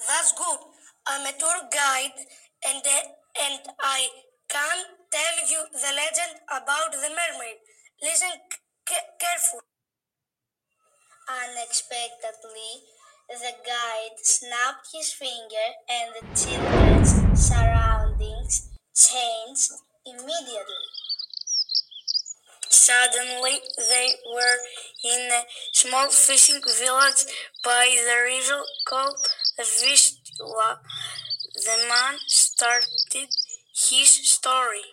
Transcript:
That's good. I'm a tour guide and I can tell you the legend about the mermaid. Listen carefully. Unexpectedly, the guide snapped his finger and the children's surroundings changed immediately. Suddenly, they were in a small fishing village by the river called Vistula. The man started his story.